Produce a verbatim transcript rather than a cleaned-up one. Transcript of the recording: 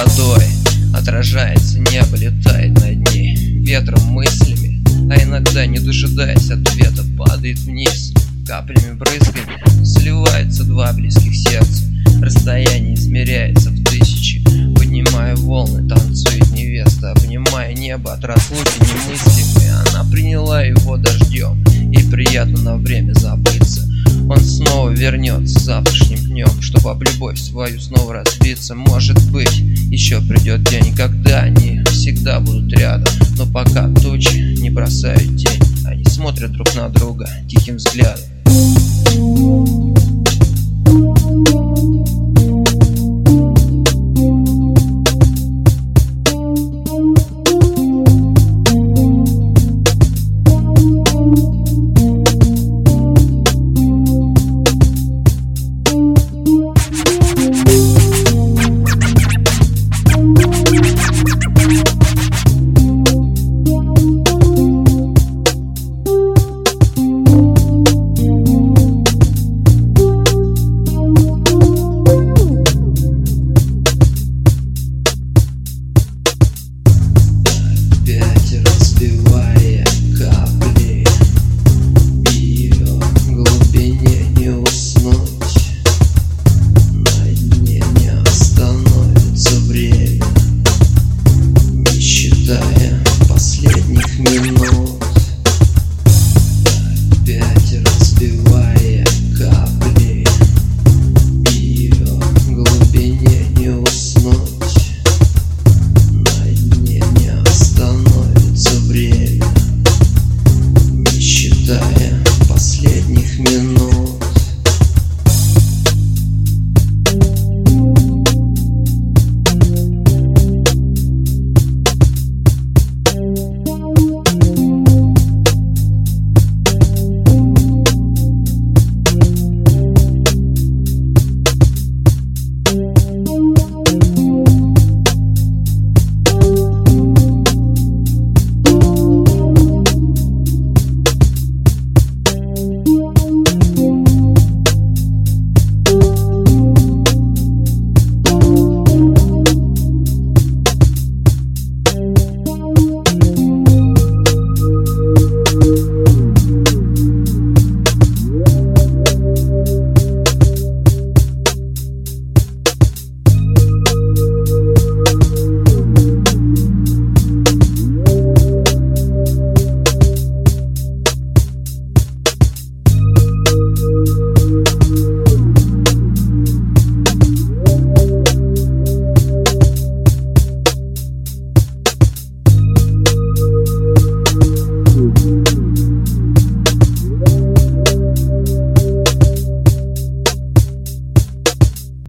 водой, отражается небо, летает над ней ветром мыслями, а иногда, не дожидаясь ответа, падает вниз каплями, брызгами. Сливаются два близких сердца, расстояние измеряется в тысячи. Поднимая волны, танцует невеста, обнимая небо от разлуки немыслимой. Она приняла его дождем, и приятно на время забыться. Он снова вернется завтрашним днем, чтобы об любовь свою снова разбиться. Может быть, еще придет день, когда они всегда будут рядом, но пока тучи не бросают тень, они смотрят друг на друга тихим взглядом. Разбивая капли, в ее глубине не уснуть, на дне не остановится время, не считая последних минут. Опять разбивая капли, в ее глубине не уснуть, на дне не остановится время, не считая